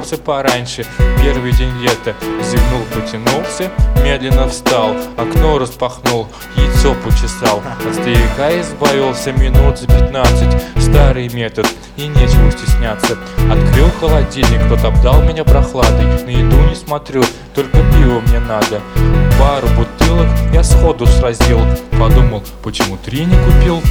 проснулся пораньше. Первый день лета. Зевнул, потянулся, медленно встал, окно распахнул, яйцо почесал. От стояка избавился минут за 15. Старый метод, и нечего стесняться. Открыл холодильник, тот обдал меня прохладой. На еду не смотрю, только пиво мне надо. Пару бутылок я сходу сразил. Подумал, почему 3 не купил?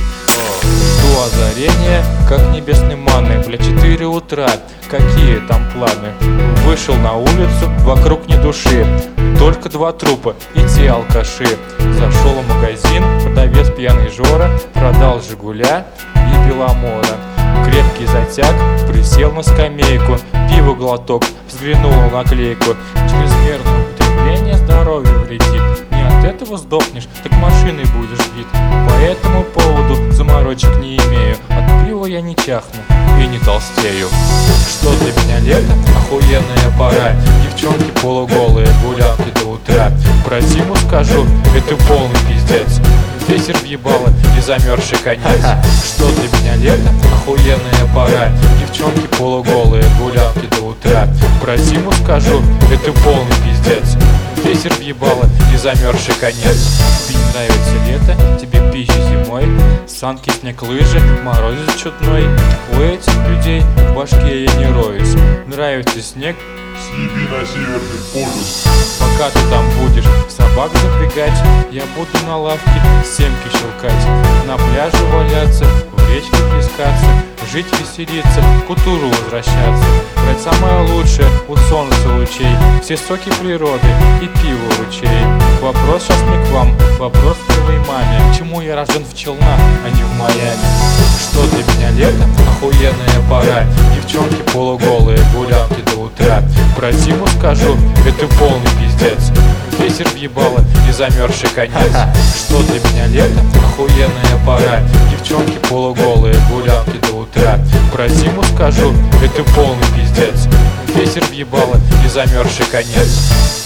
Жду озарения, как небесной манны. 4 утра, какие там планы? Вышел на улицу, вокруг ни души, только 2 трупа и те алкаши. Зашел в магазин, продавец пьяный Жора продал Жигуля и Беломора. Крепкий затяг, присел на скамейку, пиво глоток, взглянул на наклейку. Чрезмерное употребление здоровью вредит. Не от этого сдохнешь, так машиной будешь бит. По этому поводу заморочек не имею. От пива я не чахну и не толстею. Что для меня лето? Охуенная пора. Девчонки полуголые, гулянки до утра. Про зиму скажу, это полный пиздец. Ветер въебало и замерзший конец. Что для меня лето? Охуенная пора. Девчонки полуголые, гулянки до утра. Про зиму скажу, это полный пиздец. Ветер въебало и замерзший конец. Тебе не нравится лето, тебе пища зимой. Санки, снег, лыжи, морозец чудной. У этих людей в башке я не роюсь. Нравится снег, съеби на Северный полюс. пока ты там будешь собак запрягать, я буду на лавке семки щелкать, на пляже валяться, в речке плескаться, жить, веселиться, к утуру возвращаться, брать самое лучшее у солнца лучей, все соки природы и пиво ручей. Вопрос сейчас не к вам, вопрос к твоей маме. Почему я рожден в Челнах, а не в Майами? Что для меня лето? Охуенная пора. Девчонки полуголые, гулянки до утра. Про зиму скажу, это полный пиздец. Ветер въебало и замерзший конец. Что для меня лето? Охуенная пора. Девчонки полуголые, гулянки до утра. Про зиму скажу, это полный пиздец. Ветер въебало и замерзший конец.